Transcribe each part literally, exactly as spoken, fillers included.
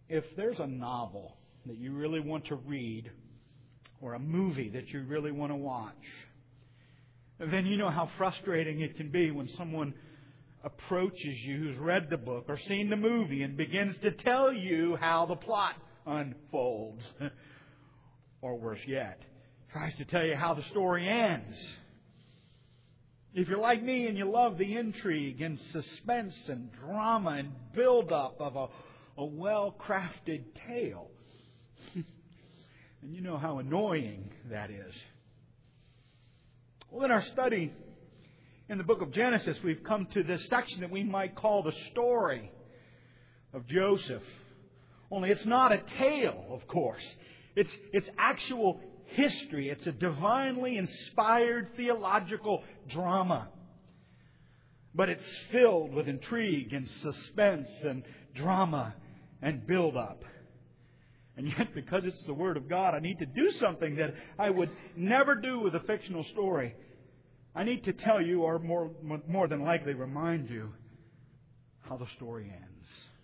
if there's a novel that you really want to read or a movie that you really want to watch, then you know how frustrating it can be when someone approaches you who's read the book or seen the movie and begins to tell you how the plot unfolds. Or worse yet, tries to tell you how the story ends. If you're like me and you love the intrigue and suspense and drama and build-up of a, a well-crafted tale, and you know how annoying that is. Well, in our study in the book of Genesis, we've come to this section that we might call the story of Joseph. Only it's not a tale, of course. It's, it's actual history. It's a divinely inspired theological drama. But it's filled with intrigue and suspense and drama and build-up. And yet, because it's the Word of God, I need to do something that I would never do with a fictional story. I need to tell you, or more, more than likely remind you, how the story ends.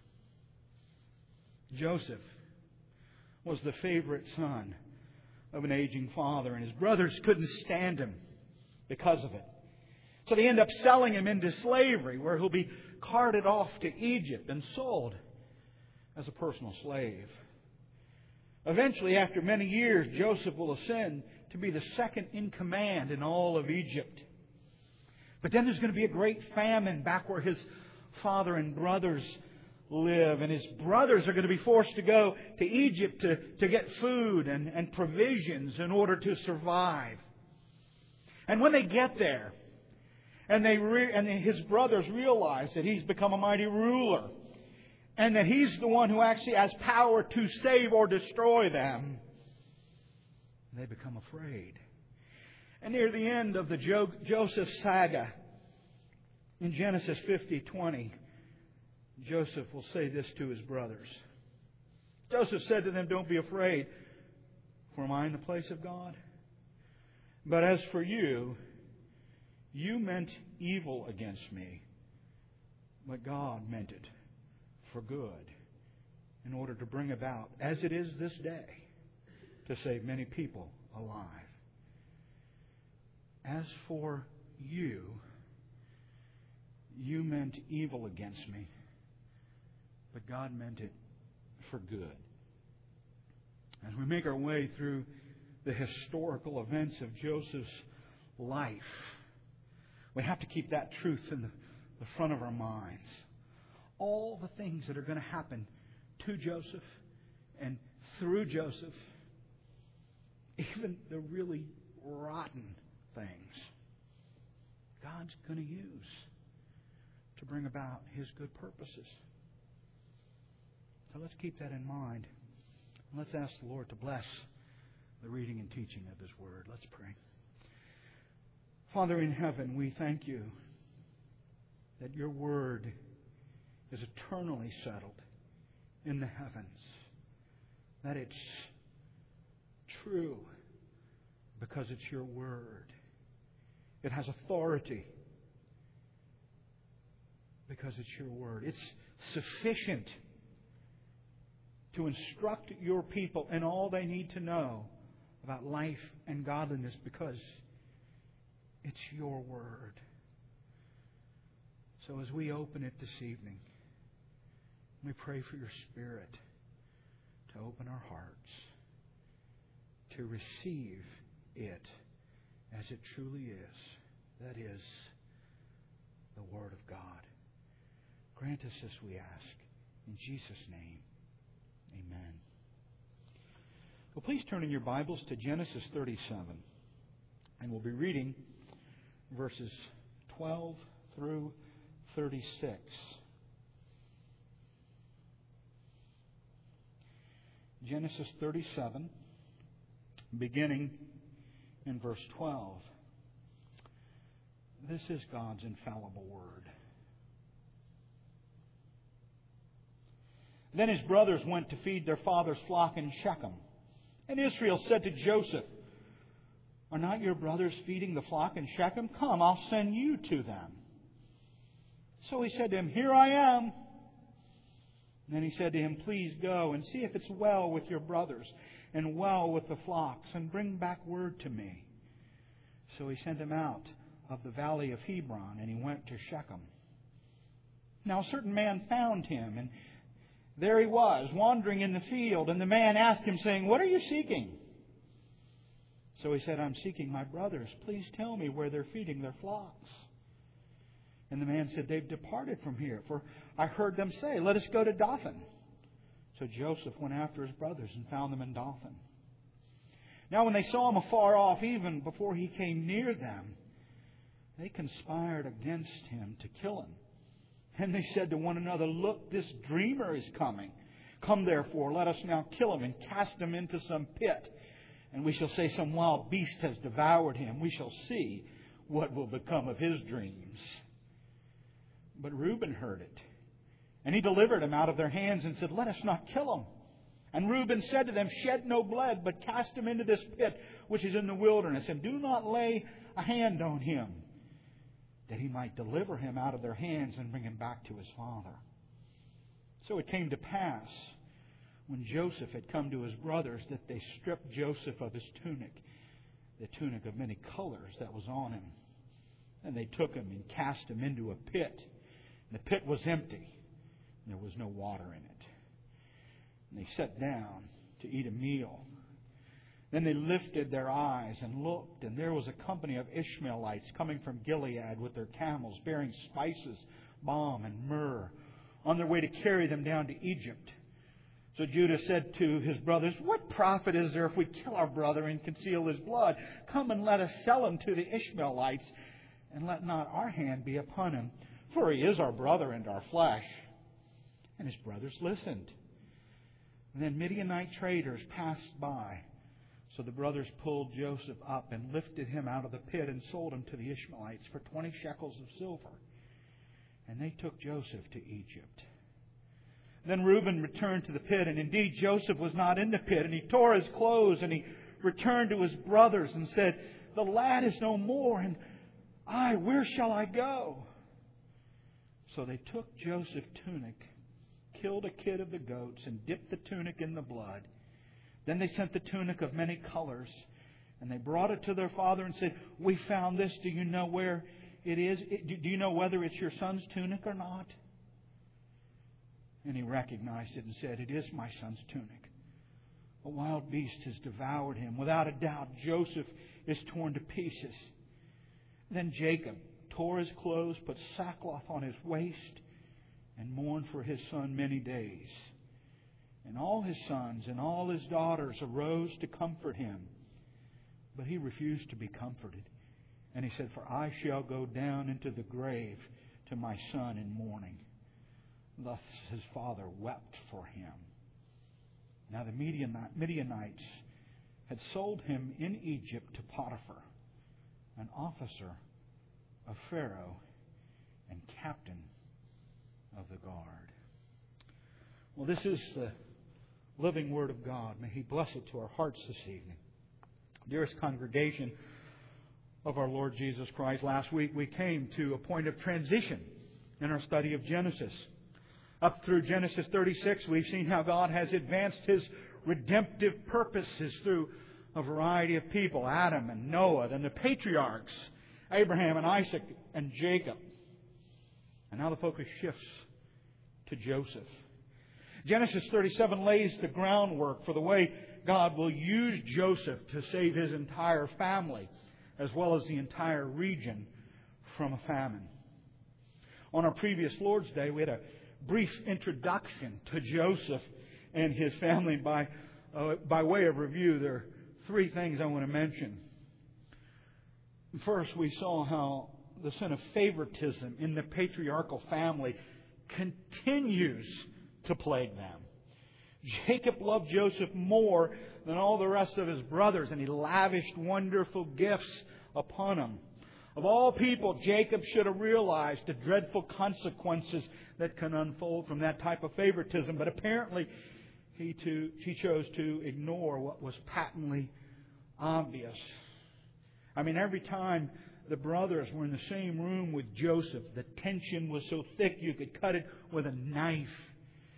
Joseph was the favorite son of an aging father, and his brothers couldn't stand him because of it. So they end up selling him into slavery, where he'll be carted off to Egypt and sold as a personal slave. Eventually, after many years, Joseph will ascend to be the second in command in all of Egypt. But then there's going to be a great famine back where his father and brothers live. And his brothers are going to be forced to go to Egypt to, to get food and, and provisions in order to survive. And when they get there, and, they re- and his brothers realize that he's become a mighty ruler, and that he's the one who actually has power to save or destroy them, they become afraid. And near the end of the jo- Joseph saga, in Genesis fifty twenty, Joseph will say this to his brothers. Joseph said to them, "Don't be afraid, for am I in the place of God? But as for you, you meant evil against me, but God meant it for good, in order to bring about, as it is this day, to save many people alive. As for you, you meant evil against me, but God meant it for good." As we make our way through the historical events of Joseph's life, we have to keep that truth in the, the front of our minds. All the things that are going to happen to Joseph and through Joseph, even the really rotten things, God's going to use to bring about His good purposes. So let's keep that in mind. Let's ask the Lord to bless the reading and teaching of His Word. Let's pray. Father in heaven, we thank You that Your Word is eternally settled in the heavens. That it's true because it's Your Word. It has authority because it's Your Word. It's sufficient to instruct Your people in all they need to know about life and godliness because it's Your Word. So as we open it this evening, we pray for Your Spirit to open our hearts, to receive it as it truly is. That is the Word of God. Grant us this, we ask. In Jesus' name, amen. Well, please turn in your Bibles to Genesis thirty-seven. And we'll be reading verses twelve through thirty-six. Genesis thirty-seven, beginning in verse twelve. This is God's infallible Word. Then his brothers went to feed their father's flock in Shechem. And Israel said to Joseph, "Are not your brothers feeding the flock in Shechem? Come, I'll send you to them." So he said to him, "Here I am." And then he said to him, "Please go and see if it's well with your brothers and well with the flocks, and bring back word to me." So he sent him out of the valley of Hebron, and he went to Shechem. Now a certain man found him, and there he was, wandering in the field. And the man asked him, saying, "What are you seeking?" So he said, "I'm seeking my brothers. Please tell me where they're feeding their flocks." And the man said, "They've departed from here, for I heard them say, 'Let us go to Dothan.'" So Joseph went after his brothers and found them in Dothan. Now when they saw him afar off, even before he came near them, they conspired against him to kill him. And they said to one another, "Look, this dreamer is coming. Come therefore, let us now kill him and cast him into some pit. And we shall say some wild beast has devoured him. We shall see what will become of his dreams." But Reuben heard it. And he delivered him out of their hands and said, "Let us not kill him." And Reuben said to them, "Shed no blood, but cast him into this pit which is in the wilderness, and do not lay a hand on him, that he might deliver him out of their hands and bring him back to his father." So it came to pass, when Joseph had come to his brothers, that they stripped Joseph of his tunic, the tunic of many colors that was on him. And they took him and cast him into a pit. And the pit was empty, and there was no water in it. And they sat down to eat a meal. Then they lifted their eyes and looked, and there was a company of Ishmaelites coming from Gilead with their camels, bearing spices, balm, and myrrh, on their way to carry them down to Egypt. So Judah said to his brothers, "What profit is there if we kill our brother and conceal his blood? Come and let us sell him to the Ishmaelites, and let not our hand be upon him, for he is our brother and our flesh." And his brothers listened. And then Midianite traders passed by. So the brothers pulled Joseph up and lifted him out of the pit and sold him to the Ishmaelites for twenty shekels of silver. And they took Joseph to Egypt. Then Reuben returned to the pit, and indeed Joseph was not in the pit. And he tore his clothes, and he returned to his brothers and said, "The lad is no more, and I, where shall I go?" So they took Joseph's tunic, killed a kid of the goats, and dipped the tunic in the blood. Then they sent the tunic of many colors, and they brought it to their father and said, "We found this. Do you know where it is? Do you know whether it's your son's tunic or not?" And he recognized it and said, "It is my son's tunic. A wild beast has devoured him. Without a doubt, Joseph is torn to pieces." Then Jacob tore his clothes, put sackcloth on his waist, and mourned for his son many days. And all his sons and all his daughters arose to comfort him. But he refused to be comforted. And he said, "For I shall go down into the grave to my son in mourning." Thus his father wept for him. Now the Midianites had sold him in Egypt to Potiphar, an officer of Pharaoh and captain of the guard. Well, this is the living Word of God. May He bless it to our hearts this evening. Dearest congregation of our Lord Jesus Christ, last week we came to a point of transition in our study of Genesis. Up through Genesis thirty-six, we've seen how God has advanced His redemptive purposes through a variety of people, Adam and Noah, and the patriarchs, Abraham and Isaac and Jacob. And now the focus shifts to Joseph. Genesis thirty-seven lays the groundwork for the way God will use Joseph to save his entire family, as well as the entire region, from a famine. On our previous Lord's Day, we had a brief introduction to Joseph and his family. By, uh, by way of review, there are three things I want to mention. First, we saw how the sin of favoritism in the patriarchal family continues to plague them. Jacob loved Joseph more than all the rest of his brothers, and he lavished wonderful gifts upon him. Of all people, Jacob should have realized the dreadful consequences that can unfold from that type of favoritism, but apparently he too he chose to ignore what was patently obvious. I mean, every time the brothers were in the same room with Joseph, the tension was so thick you could cut it with a knife.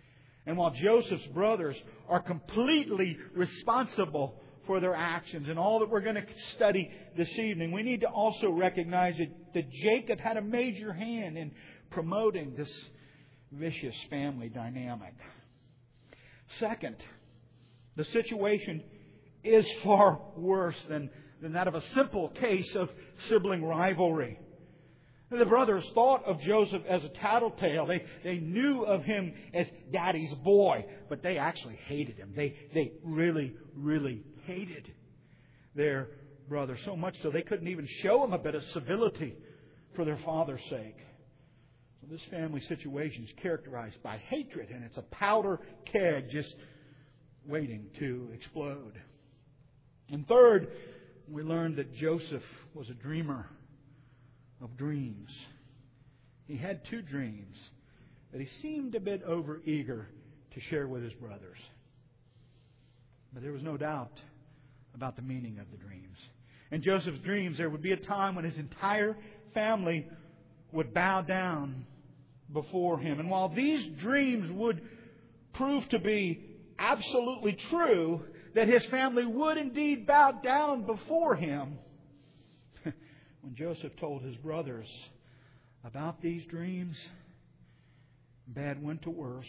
And while Joseph's brothers are completely responsible for their actions and all that we're going to study this evening, we need to also recognize that, that Jacob had a major hand in promoting this vicious family dynamic. Second, the situation is far worse than, than that of a simple case of sibling rivalry. The brothers thought of Joseph as a tattletale. They, they knew of him as Daddy's boy, but they actually hated him. They, they really, really hated their brother so much so they couldn't even show him a bit of civility for their father's sake. So this family situation is characterized by hatred, and it's a powder keg just waiting to explode. And third, we learned that Joseph was a dreamer of dreams. He had two dreams that he seemed a bit overeager to share with his brothers. But there was no doubt about the meaning of the dreams. In Joseph's dreams, there would be a time when his entire family would bow down before him. And while these dreams would prove to be absolutely true, that his family would indeed bow down before him, when Joseph told his brothers about these dreams, bad went to worse.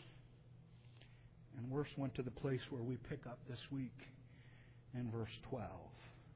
And worse went to the place where we pick up this week in verse twelve.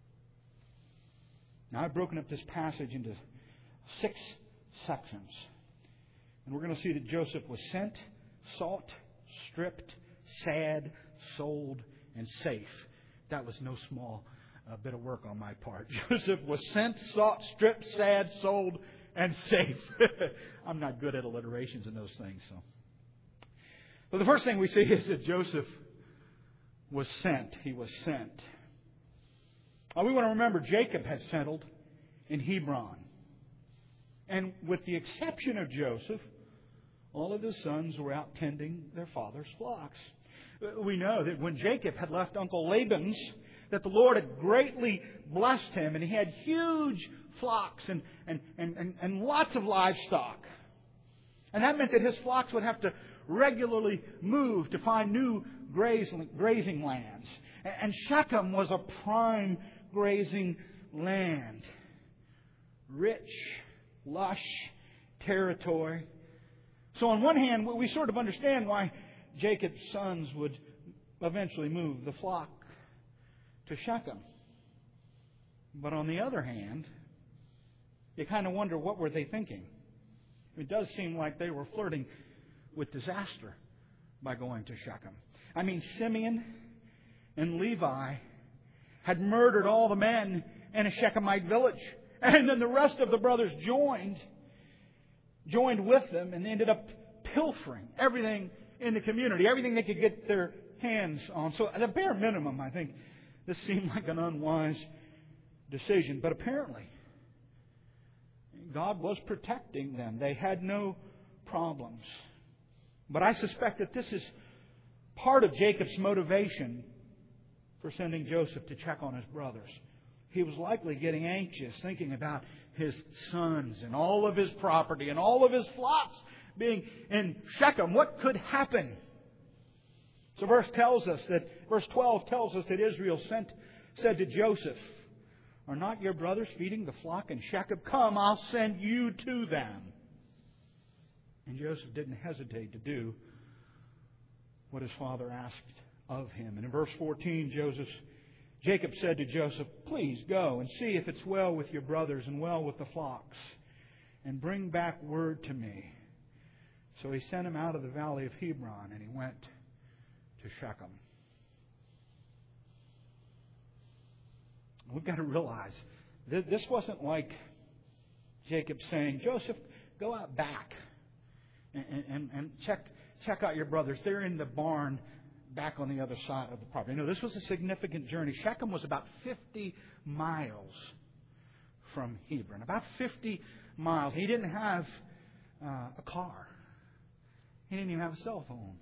Now, I've broken up this passage into six sections. And we're going to see that Joseph was sent, sought, stripped, sad, sold, and safe. That was no small uh, bit of work on my part. Joseph was sent, sought, stripped, sad, sold, and safe. I'm not good at alliterations and those things. So, but the first thing we see is that Joseph was sent. He was sent. Now, we want to remember Jacob had settled in Hebron. And with the exception of Joseph, all of his sons were out tending their father's flocks. We know that when Jacob had left Uncle Laban's, that the Lord had greatly blessed him, and he had huge flocks and, and, and, and, and lots of livestock. And that meant that his flocks would have to regularly move to find new grazing, grazing lands. And Shechem was a prime grazing land. Rich, lush territory. So on one hand, we sort of understand why Jacob's sons would eventually move the flock to Shechem. But on the other hand, you kind of wonder, what were they thinking? It does seem like they were flirting with disaster by going to Shechem. I mean, Simeon and Levi had murdered all the men in a Shechemite village. And then the rest of the brothers joined, joined with them, and ended up pilfering everything in the community, everything they could get their hands on. So at a bare minimum, I think this seemed like an unwise decision. But apparently, God was protecting them. They had no problems. But I suspect that this is part of Jacob's motivation for sending Joseph to check on his brothers. He was likely getting anxious, thinking about his sons and all of his property and all of his flocks being in Shechem. What could happen? So verse tells us that verse twelve tells us that Israel sent said to Joseph, "Are not your brothers feeding the flock in Shechem? Come, I'll send you to them." And Joseph didn't hesitate to do what his father asked of him. And in verse fourteen, Joseph Jacob said to Joseph, "Please go and see if it's well with your brothers and well with the flocks, and bring back word to me." So he sent him out of the valley of Hebron, and he went to Shechem. We've got to realize that this wasn't like Jacob saying, "Joseph, go out back and, and, and check check out your brothers. They're in the barn back on the other side of the property." No, this was a significant journey. Shechem was about fifty miles from Hebron. About fifty miles. He didn't have uh, a car. He didn't even have a cell phone.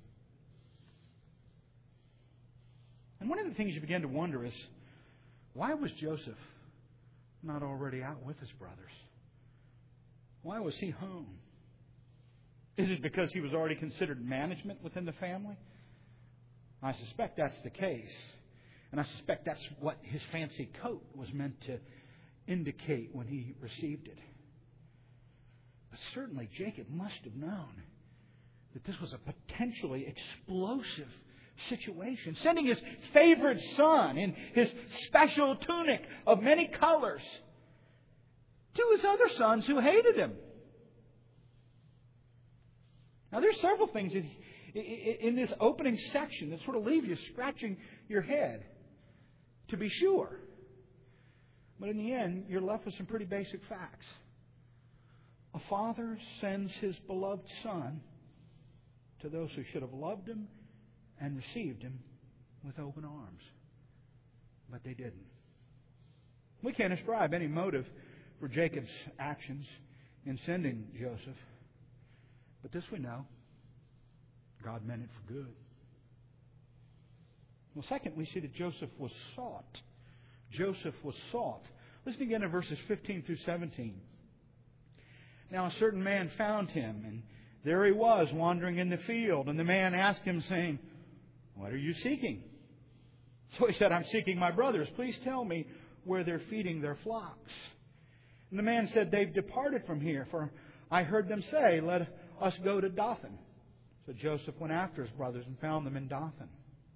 And one of the things you begin to wonder is, why was Joseph not already out with his brothers? Why was he home? Is it because he was already considered management within the family? I suspect that's the case. And I suspect that's what his fancy coat was meant to indicate when he received it. But certainly Jacob must have known that this was a potentially explosive situation. Sending his favorite son in his special tunic of many colors to his other sons who hated him. Now, there's several things in, in this opening section that sort of leave you scratching your head, to be sure. But in the end, you're left with some pretty basic facts. A father sends his beloved son to those who should have loved him and received him with open arms. But they didn't. We can't ascribe any motive for Jacob's actions in sending Joseph. But this we know. God meant it for good. Well, second, we see that Joseph was sought. Joseph was sought. Listen again to verses fifteen through seventeen. Now a certain man found him, and there he was wandering in the field. And the man asked him, saying, "What are you seeking?" So he said, "I'm seeking my brothers. Please tell me where they're feeding their flocks." And the man said, "They've departed from here, for I heard them say, 'Let us go to Dothan.'" So Joseph went after his brothers and found them in Dothan.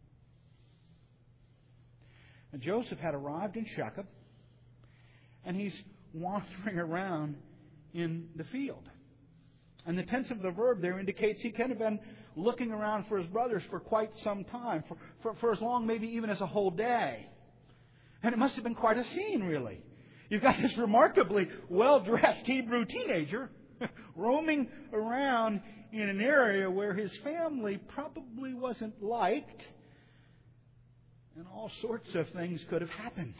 And Joseph had arrived in Shechem, and he's wandering around in the field. And the tense of the verb there indicates he could have been looking around for his brothers for quite some time, for, for, for as long maybe even as a whole day. And it must have been quite a scene, really. You've got this remarkably well-dressed Hebrew teenager roaming around in an area where his family probably wasn't liked, and all sorts of things could have happened.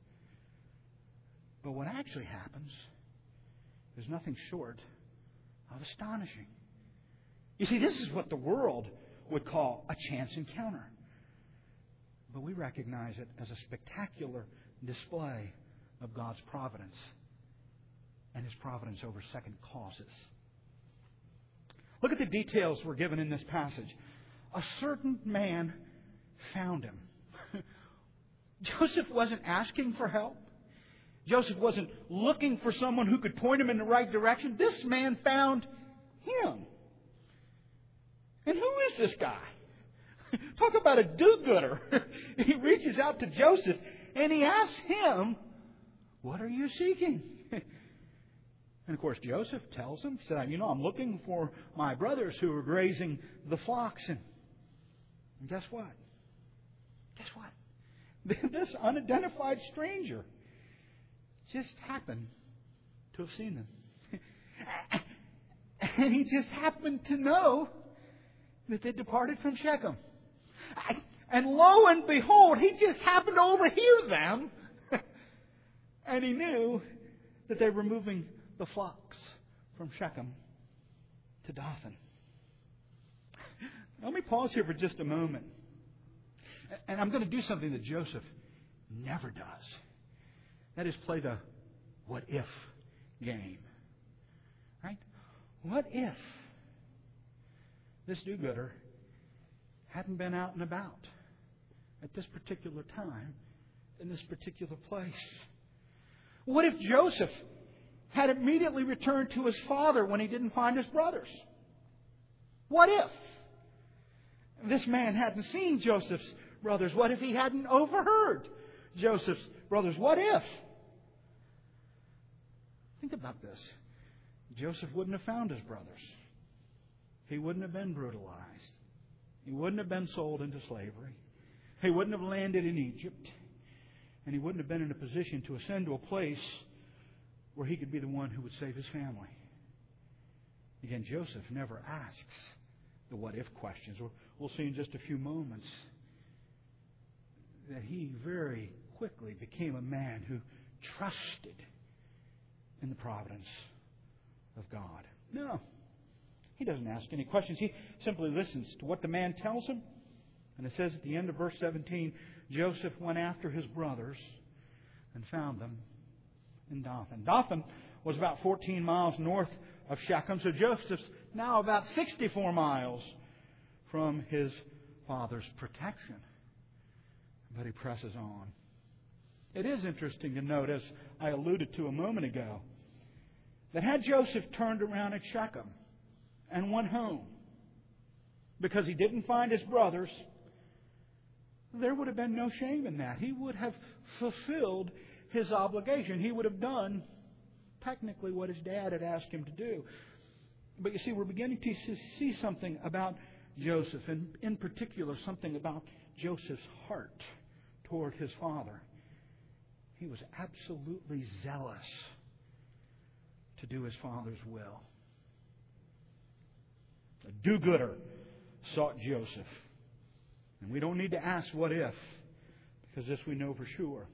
But what actually happens is nothing short of astonishing. You see, this is what the world would call a chance encounter. But we recognize it as a spectacular display of God's providence and His providence over second causes. Look at the details we're given in this passage. A certain man found him. Joseph wasn't asking for help. Joseph wasn't looking for someone who could point him in the right direction. This man found him. And who is this guy? Talk about a do-gooder. He reaches out to Joseph and he asks him, "What are you seeking?" And of course, Joseph tells him, said, "You know, I'm looking for my brothers who are grazing the flocks." And, and guess what? Guess what? This unidentified stranger just happened to have seen them. And he just happened to know that they departed from Shechem. And lo and behold, he just happened to overhear them. And he knew that they were moving the flocks from Shechem to Dothan. Let me pause here for just a moment. And I'm going to do something that Joseph never does. That is play the what if game. Right? What if this do-gooder hadn't been out and about at this particular time, in this particular place? What if Joseph had immediately returned to his father when he didn't find his brothers? What if this man hadn't seen Joseph's brothers? What if he hadn't overheard Joseph's brothers? What if? Think about this. Joseph wouldn't have found his brothers. He wouldn't have been brutalized. He wouldn't have been sold into slavery. He wouldn't have landed in Egypt. And he wouldn't have been in a position to ascend to a place where he could be the one who would save his family. Again, Joseph never asks the what-if questions. We'll see in just a few moments that he very quickly became a man who trusted in the providence of God. No, he doesn't ask any questions. He simply listens to what the man tells him. And it says at the end of verse seventeen, Joseph went after his brothers and found them in Dothan. Dothan was about fourteen miles north of Shechem. So Joseph's now about sixty-four miles from his father's protection. But he presses on. It is interesting to note, as I alluded to a moment ago, that had Joseph turned around at Shechem and went home because he didn't find his brothers, there would have been no shame in that. He would have fulfilled his obligation. He would have done technically what his dad had asked him to do. But you see, we're beginning to see something about Joseph, and in particular something about Joseph's heart toward his father. He was absolutely zealous to do his father's will. A do-gooder sought Joseph. And we don't need to ask what if, because this we know for sure.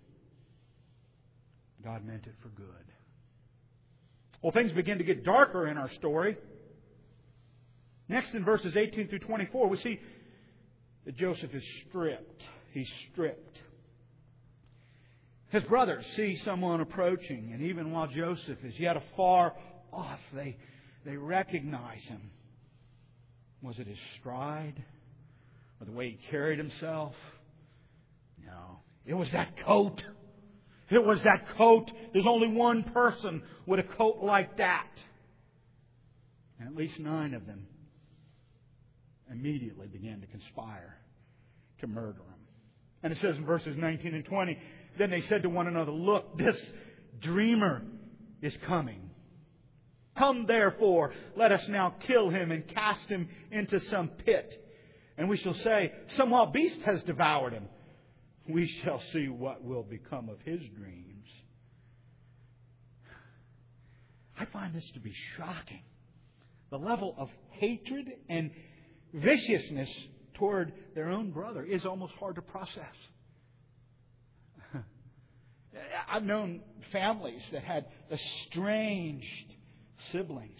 God meant it for good. Well, things begin to get darker in our story. Next, in verses eighteen through twenty-four, we see that Joseph is stripped. He's stripped. His brothers see someone approaching, and even while Joseph is yet afar off, they, they recognize him. Was it his stride? Or the way he carried himself? No. It was that coat. It was that coat. There's only one person with a coat like that. And at least nine of them immediately began to conspire to murder him. And it says in verses nineteen and twenty, then they said to one another, look, this dreamer is coming. Come therefore, let us now kill him and cast him into some pit. And we shall say, some wild beast has devoured him. We shall see what will become of his dreams. I find this to be shocking. The level of hatred and viciousness toward their own brother is almost hard to process. I've known families that had estranged siblings.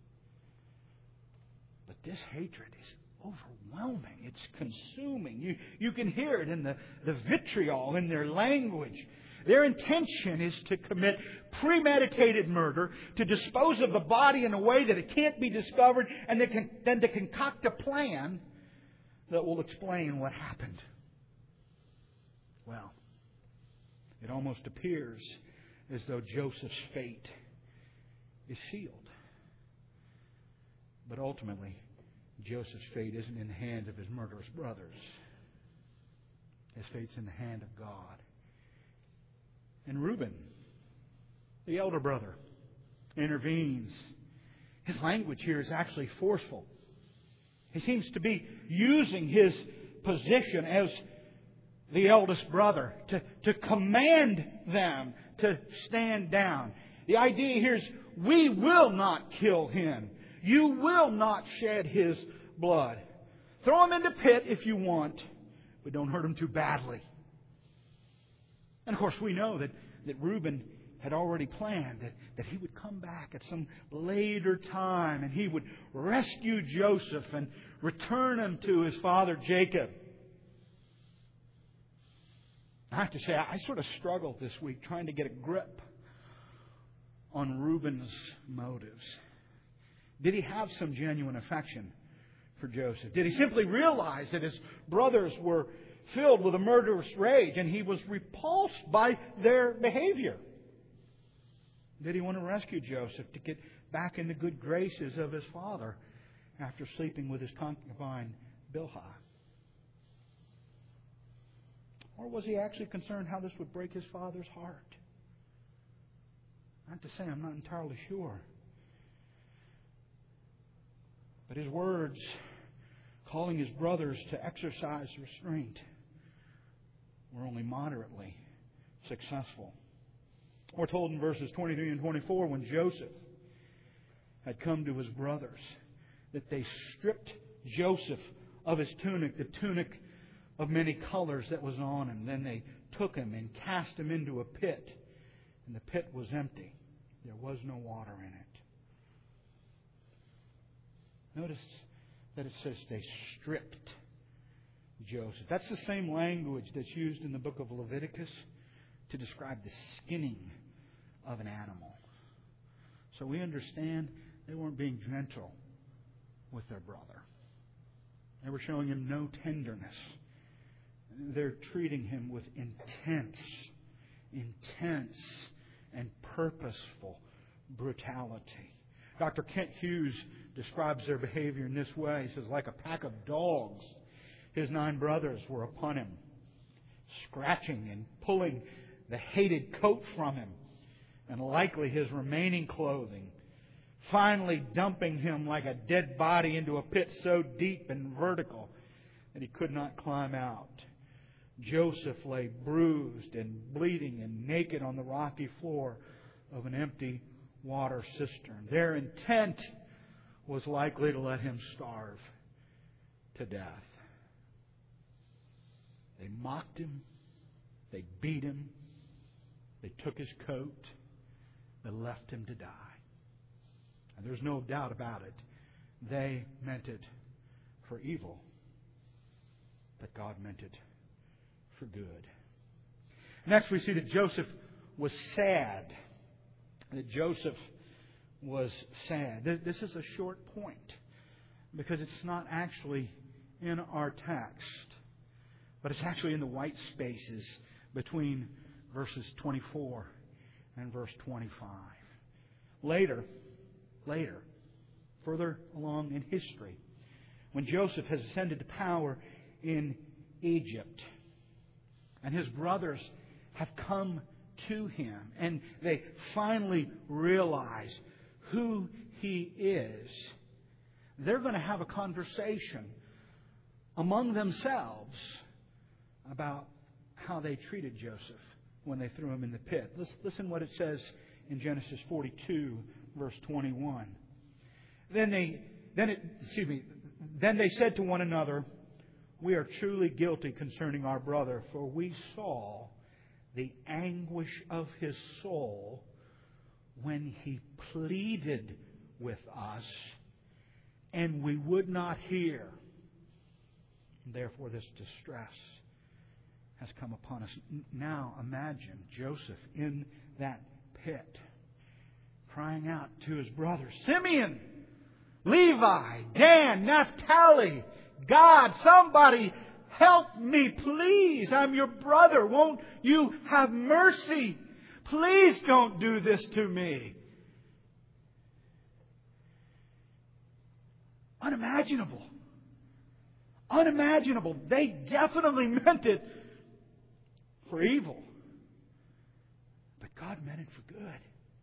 But this hatred is overwhelming. It's consuming. You, you can hear it in the, the vitriol in their language. Their intention is to commit premeditated murder, to dispose of the body in a way that it can't be discovered, and they can, then to concoct a plan that will explain what happened. Well, it almost appears as though Joseph's fate is sealed. But ultimately, Joseph's fate isn't in the hands of his murderous brothers. His fate's in the hand of God. And Reuben, the elder brother, intervenes. His language here is actually forceful. He seems to be using his position as the eldest brother to, to command them to stand down. The idea here is, we will not kill him. You will not shed his blood. Throw him in the pit if you want, but don't hurt him too badly. And of course we know that, that Reuben had already planned that, that he would come back at some later time and he would rescue Joseph and return him to his father Jacob. I have to say, I sort of struggled this week trying to get a grip on Reuben's motives. Did he have some genuine affection for Joseph? Did he simply realize that his brothers were filled with a murderous rage and he was repulsed by their behavior? Did he want to rescue Joseph to get back in the good graces of his father after sleeping with his concubine Bilhah? Or was he actually concerned how this would break his father's heart? I have to say, I'm not entirely sure. But his words calling his brothers to exercise restraint were only moderately successful. We're told in verses twenty-three and twenty-four, when Joseph had come to his brothers, that they stripped Joseph of his tunic, the tunic of many colors that was on him. Then they took him and cast him into a pit, and the pit was empty. There was no water in it. Notice that it says they stripped Joseph. That's the same language that's used in the book of Leviticus to describe the skinning of an animal. So we understand they weren't being gentle with their brother. They were showing him no tenderness. They're treating him with intense, intense and purposeful brutality. Doctor Kent Hughes describes their behavior in this way. He says, like a pack of dogs, his nine brothers were upon him, scratching and pulling the hated coat from him, and likely his remaining clothing, finally dumping him like a dead body into a pit so deep and vertical that he could not climb out. Joseph lay bruised and bleeding and naked on the rocky floor of an empty water cistern. Their intent was likely to let him starve to death. They mocked him. They beat him. They took his coat. They left him to die. And there's no doubt about it. They meant it for evil. But God meant it for good. Next we see that Joseph was sad. That Joseph was sad. This is a short point because it's not actually in our text, but it's actually in the white spaces between verses twenty-four and verse twenty-five. Later, later, further along in history, when Joseph has ascended to power in Egypt, and his brothers have come to him, and they finally realize who he is, they're going to have a conversation among themselves about how they treated Joseph when they threw him in the pit. Listen what it says in Genesis forty-two, verse twenty-one. Then they, then it, excuse me, then they said to one another, "We are truly guilty concerning our brother, for we saw the anguish of his soul when he pleaded with us, and we would not hear. Therefore, this distress has come upon us." Now imagine Joseph in that pit, crying out to his brothers, "Simeon, Levi, Dan, Naphtali, God, somebody help me, please. I'm your brother. Won't you have mercy? Please don't do this to me." Unimaginable. Unimaginable. They definitely meant it for evil. But God meant it for good.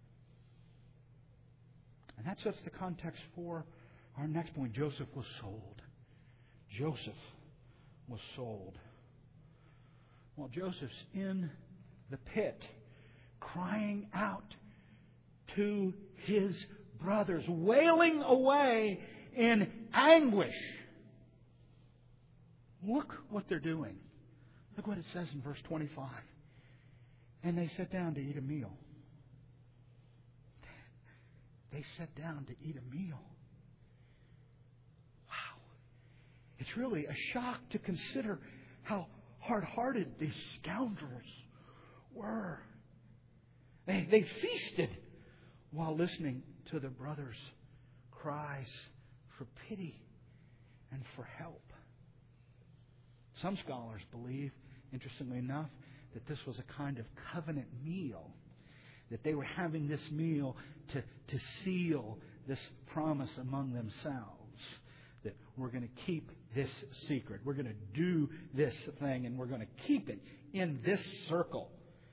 And that sets the context for our next point. Joseph was sold. Joseph was sold. While Joseph's in the pit, crying out to his brothers, wailing away in anguish. Look what they're doing. Look what it says in verse twenty-five. And they sat down to eat a meal. They sat down to eat a meal. Wow. It's really a shock to consider how hard-hearted these scoundrels were. They, they feasted while listening to their brothers' cries for pity and for help. Some scholars believe, interestingly enough, that this was a kind of covenant meal. That they were having this meal to, to seal this promise among themselves. That we're going to keep this secret. We're going to do this thing and we're going to keep it in this circle.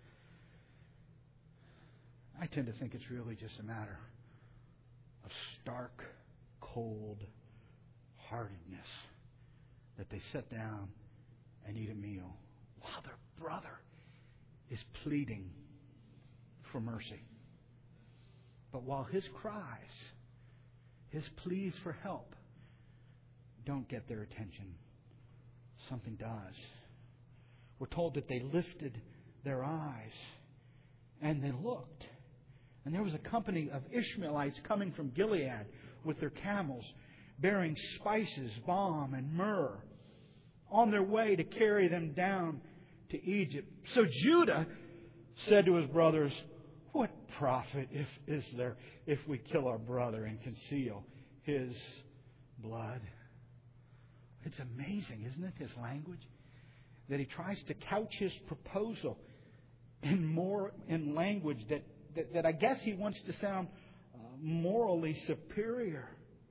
I tend to think it's really just a matter of stark, cold heartedness. That they sit down and eat a meal while their brother is pleading for mercy. But while his cries, his pleas for help don't get their attention, something does. We're told that they lifted their eyes and they looked. And there was a company of Ishmaelites coming from Gilead with their camels, bearing spices, balm, and myrrh, on their way to carry them down to Egypt. So Judah said to his brothers, "What profit if is there if we kill our brother and conceal his blood. It's amazing, isn't it, his language? That he tries to couch his proposal in more in language that, that, that I guess he wants to sound uh, morally superior.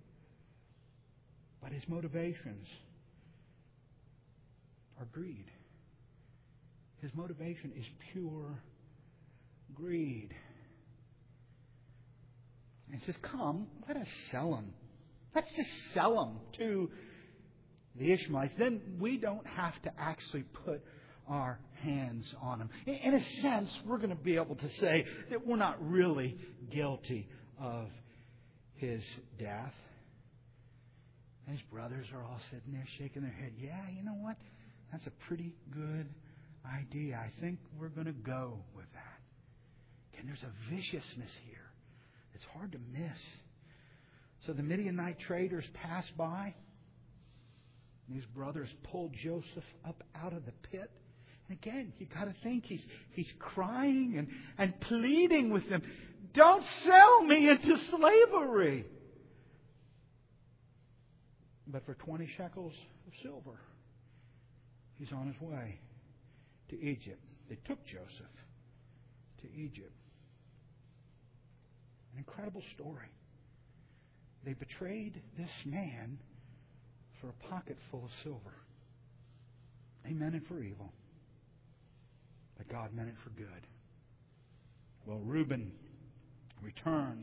But his motivations are greed. His motivation is pure greed. And he says, come, let us sell him. Let's just sell him to the Ishmaelites. Then we don't have to actually put our hands on him. In a sense, we're going to be able to say that we're not really guilty of his death. And his brothers are all sitting there shaking their head. Yeah, you know what? That's a pretty good idea. I think we're going to go with that. And there's a viciousness here. It's hard to miss. So the Midianite traders pass by. These brothers pull Joseph up out of the pit. And again, you got to think he's he's crying and, and pleading with them. Don't sell me into slavery. But for twenty shekels of silver, he's on his way to Egypt. They took Joseph to Egypt. An incredible story. They betrayed this man for a pocket full of silver. They meant it for evil, but God meant it for good. Well, Reuben returns,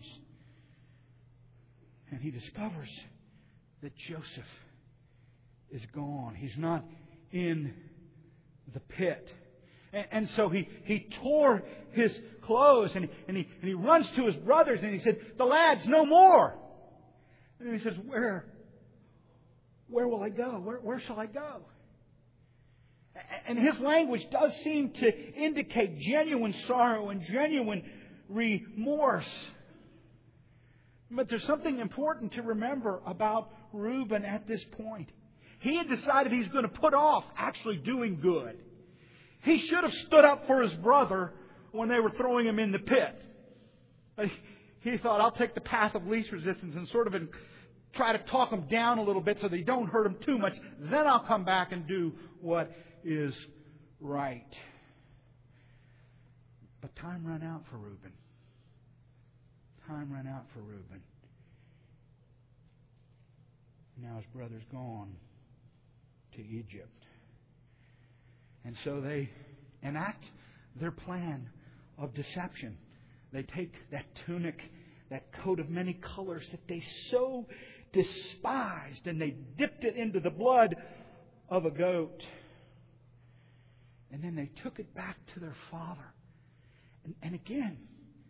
and he discovers that Joseph is gone. He's not in the pit. And, and so he, he tore his clothes, and, and, he, and he runs to his brothers, and he said, the lad's no more. And he says, where? Where will I go? Where, where shall I go? And his language does seem to indicate genuine sorrow and genuine remorse. But there's something important to remember about Reuben at this point. He had decided he's going to put off actually doing good. He should have stood up for his brother when they were throwing him in the pit. But he thought, I'll take the path of least resistance and sort of try to talk him down a little bit so they don't hurt him too much. Then I'll come back and do what is right. But time ran out for Reuben. Time ran out for Reuben. Now his brother's gone to Egypt. And so they enact their plan of deception. They take that tunic, that coat of many colors that they so despised, and they dipped it into the blood of a goat. And then they took it back to their father. And, and again,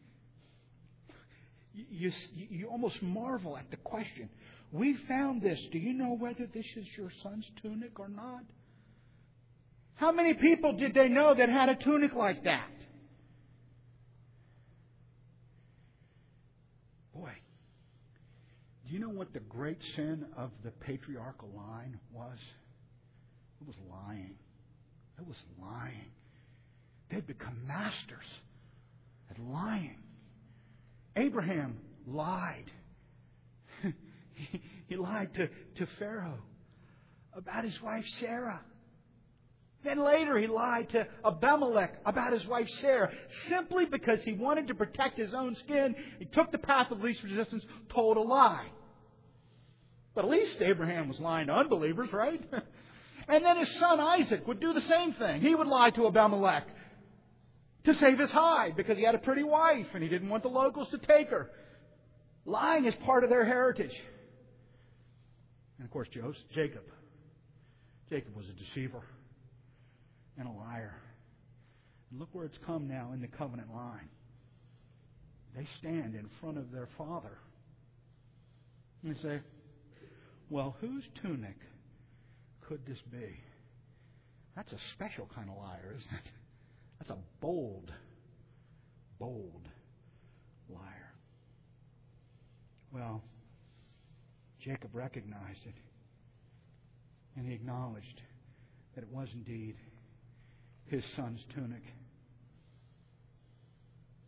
you, you, you almost marvel at the question. We found this. Do you know whether this is your son's tunic or not? How many people did they know that had a tunic like that? Boy, do you know what the great sin of the patriarchal line was? It was lying. It was lying. They'd become masters at lying. Abraham lied. he, he lied to, to Pharaoh about his wife Sarah. Then later he lied to Abimelech about his wife Sarah, simply because he wanted to protect his own skin. He took the path of least resistance, told a lie. But at least Abraham was lying to unbelievers, right? And then his son Isaac would do the same thing. He would lie to Abimelech to save his hide because he had a pretty wife and he didn't want the locals to take her. Lying is part of their heritage. And of course, Joseph, Jacob. Jacob was a deceiver and a liar. And look where it's come now in the covenant line. They stand in front of their father and they say, well, whose tunic could this be? That's a special kind of liar, isn't it? That's a bold, bold liar. Well, Jacob recognized it, and he acknowledged that it was indeed his son's tunic.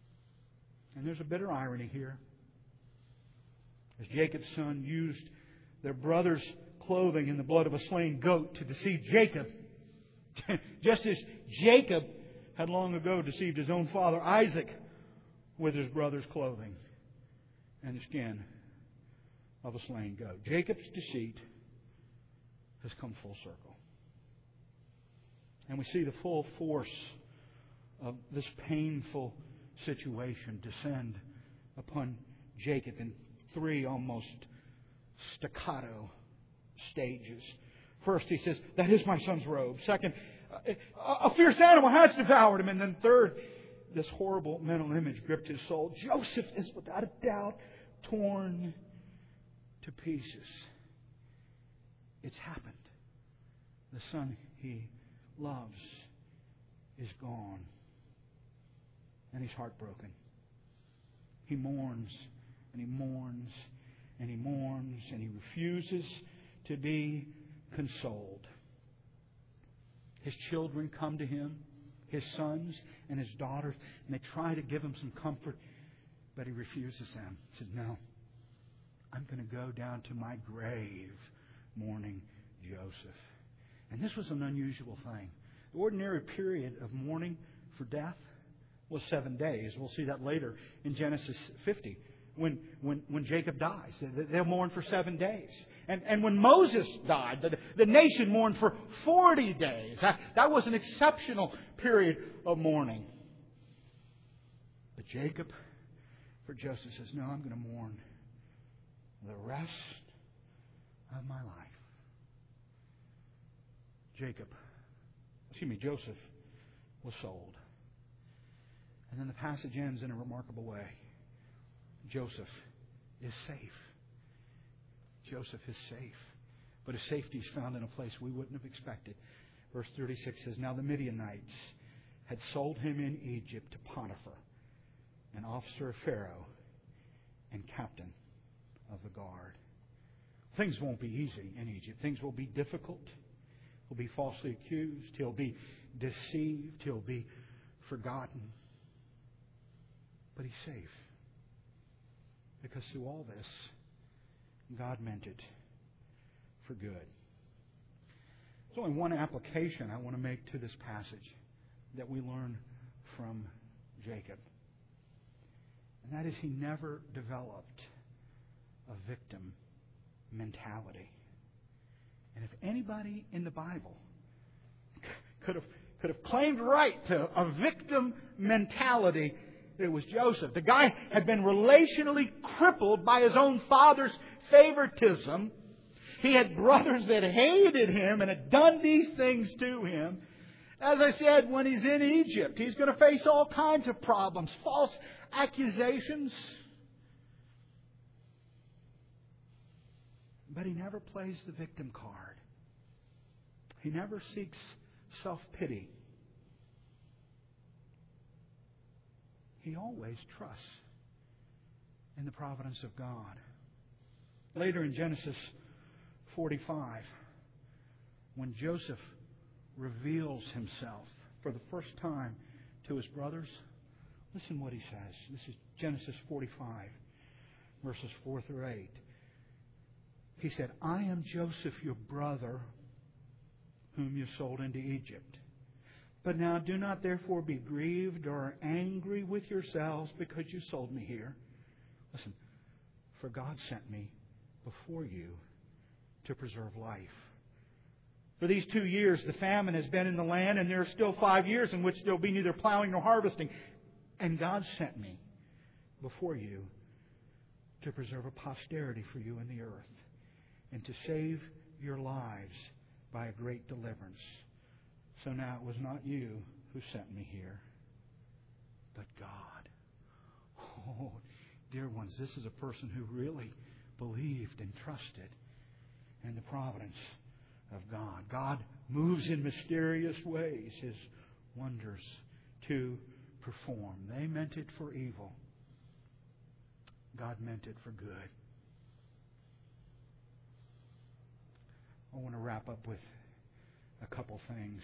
And there's a bitter irony here. As Jacob's son used their brother's clothing in the blood of a slain goat to deceive Jacob. Just as Jacob had long ago deceived his own father Isaac with his brother's clothing and the skin of a slain goat. Jacob's deceit has come full circle. And we see the full force of this painful situation descend upon Jacob in three almost staccato stages. First, he says, "That is my son's robe." Second, a fierce animal has devoured him. And then third, this horrible mental image gripped his soul. Joseph is without a doubt torn to pieces. It's happened. The son he loves is gone. And he's heartbroken. He mourns and he mourns and he mourns and he refuses to be consoled. His children come to him, his sons and his daughters, and they try to give him some comfort, but he refuses them. He said, "No, I'm going to go down to my grave mourning Joseph." And this was an unusual thing. The ordinary period of mourning for death was seven days. We'll see that later in Genesis fifty. When, when, when Jacob dies, they'll mourn for seven days. And, and when Moses died, the, the nation mourned for forty days. That, that was an exceptional period of mourning. But Jacob, for Joseph, says, "No, I'm going to mourn the rest of my life." Jacob, excuse me, Joseph was sold. And then the passage ends in a remarkable way. Joseph is safe. Joseph is safe. But his safety is found in a place we wouldn't have expected. Verse thirty-six says, "Now the Midianites had sold him in Egypt to Potiphar, an officer of Pharaoh and captain of the guard." Things won't be easy in Egypt. Things will be difficult. He'll be falsely accused. He'll be deceived. He'll be forgotten. But he's safe. Because through all this, God meant it for good. There's only one application I want to make to this passage that we learn from Jacob. And that is he never developed a victim mentality. And if anybody in the Bible could have, could have claimed right to a victim mentality, it was Joseph. The guy had been relationally crippled by his own father's favoritism. He had brothers that hated him and had done these things to him. As I said, when he's in Egypt, he's going to face all kinds of problems, false accusations. But he never plays the victim card. He never seeks self-pity. He always trusts in the providence of God. Later in Genesis forty-five, when Joseph reveals himself for the first time to his brothers, listen what he says. This is Genesis forty-five, verses four through eight. He said, "I am Joseph, your brother, whom you sold into Egypt. But now do not therefore be grieved or angry with yourselves because you sold me here. Listen, for God sent me before you to preserve life. For these two years the famine has been in the land, and there are still five years in which there will be neither plowing nor harvesting. And God sent me before you to preserve a posterity for you in the earth, and to save your lives by a great deliverance. So now it was not you who sent me here, but God." Oh, dear ones, this is a person who really believed and trusted in the providence of God. God moves in mysterious ways His wonders to perform. They meant it for evil. God meant it for good. I want to wrap up with a couple things.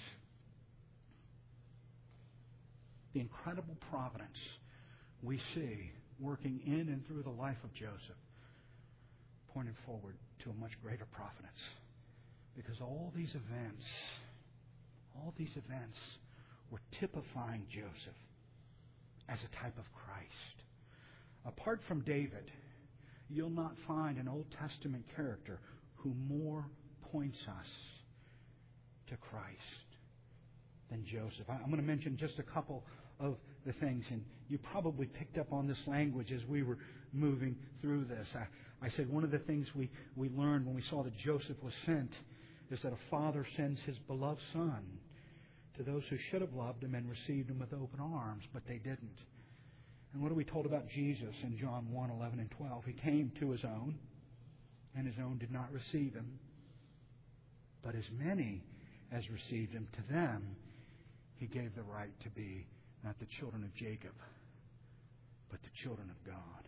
The incredible providence we see working in and through the life of Joseph pointed forward to a much greater providence. Because all these events, all these events were typifying Joseph as a type of Christ. Apart from David, you'll not find an Old Testament character who more points us to Christ than Joseph. I'm going to mention just a couple of the things, and you probably picked up on this language as we were moving through this. I, I said one of the things we, we learned when we saw that Joseph was sent is that a father sends his beloved son to those who should have loved him and received him with open arms, but they didn't. And what are we told about Jesus in John one, eleven and twelve? He came to His own, and His own did not receive Him. But as many as received Him, to them He gave the right to be not the children of Jacob, but the children of God.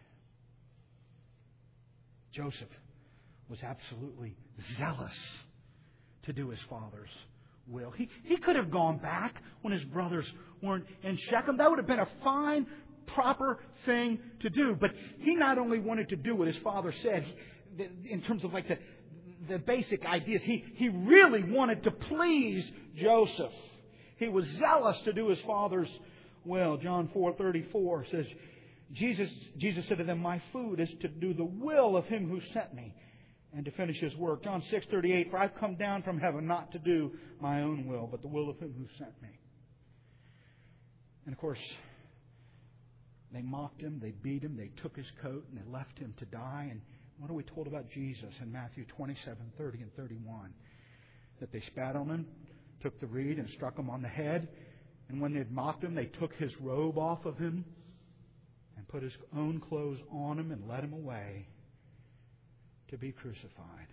Joseph was absolutely zealous to do his father's will. He, he could have gone back when his brothers weren't in Shechem. That would have been a fine, proper thing to do. But he not only wanted to do what his father said, in terms of like the, the basic ideas, he, he really wanted to please Joseph. He was zealous to do his father's will. John four thirty-four says, Jesus, Jesus said to them, "My food is to do the will of Him who sent me, and to finish His work." John six thirty-eight, "For I've come down from heaven not to do my own will, but the will of Him who sent me." And of course, they mocked Him, they beat Him, they took His coat, and they left Him to die. And what are we told about Jesus in Matthew twenty-seven, thirty and thirty-one? That they spat on Him, took the reed and struck Him on the head. And when they had mocked Him, they took His robe off of Him and put His own clothes on Him and led Him away to be crucified.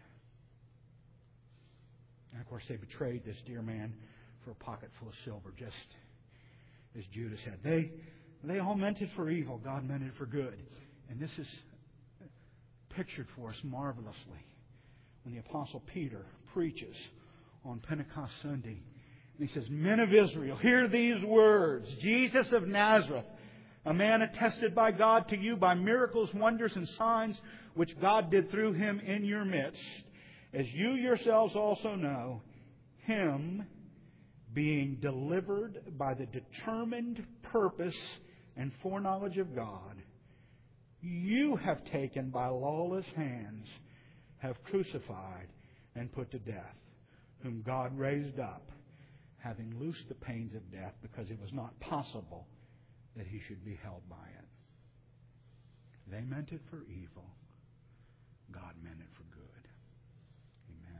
And of course, they betrayed this dear man for a pocket full of silver, just as Judas had. They, they all meant it for evil. God meant it for good. And this is pictured for us marvelously when the Apostle Peter preaches on Pentecost Sunday. And he says, "Men of Israel, hear these words. Jesus of Nazareth, a man attested by God to you by miracles, wonders, and signs, which God did through Him in your midst, as you yourselves also know, Him being delivered by the determined purpose and foreknowledge of God, you have taken by lawless hands, have crucified and put to death, whom God raised up, having loosed the pains of death, because it was not possible that He should be held by it." They meant it for evil. God meant it for good. Amen.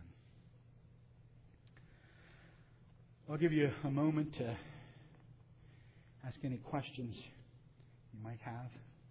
I'll give you a moment to ask any questions you might have.